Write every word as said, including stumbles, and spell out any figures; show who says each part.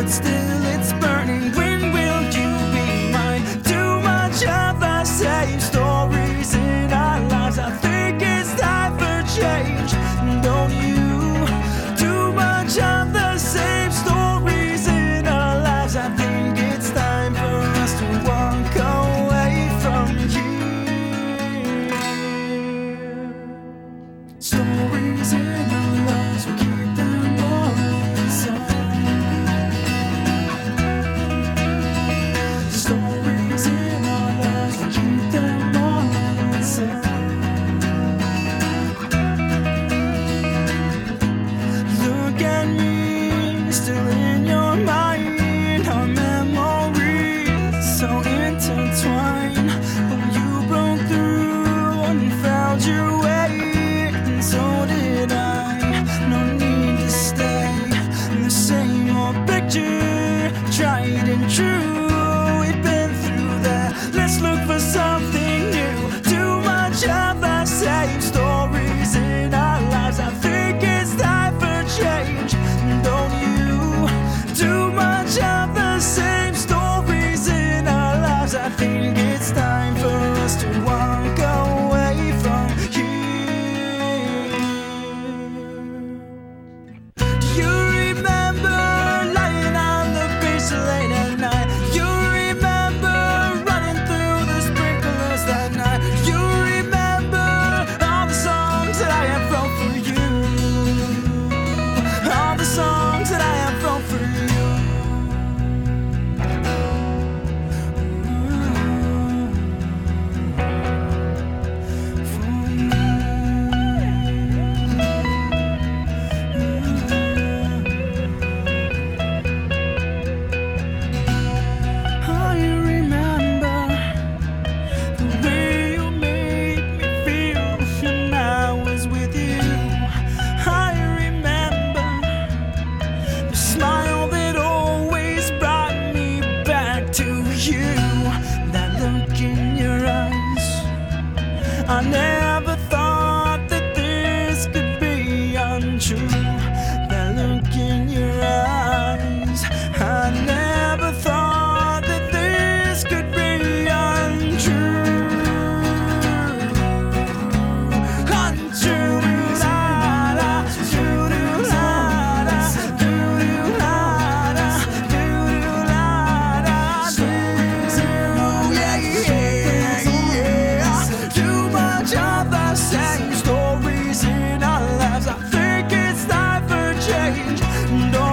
Speaker 1: but still it's burning. When will you be mine? Too much of the same stories in our lives. I think it's time for change, don't you? Too much of the same stories in our lives. I think it's time for us to walk away from here. Stories in our lives, we keep them all inside. Stories in our lives, we keep them all inside. Look at me, still in your mind. Our memories so intertwined, but you broke through and found your way, and so did I. No need to stay in the same old picture, tried and true. We've been through that. Let's look for something new. Too much of the same stories in our lives. I think it's time for change, don't you? Too much of the same stories in our lives. I think it's time for us to walk away from here. Do you remember lying on the beach late at night? You remember running through the sprinklers that night? You remember all the songs that I have wrote for you, all the songs that I have wrote for you. I remember the way you made me feel when I was with you. I remember the smile that always brought me back to you. That look in your eyes, I never thought that this could be untrue. That look in your eyes, I never thought that this could be untrue. Untrue. La-la, doo-doo-la-la, doo-doo-la-la, doo-doo-la-la, doo-doo. Yeah, yeah, yeah. Too much of the same stories in our lives. I think it's time for change.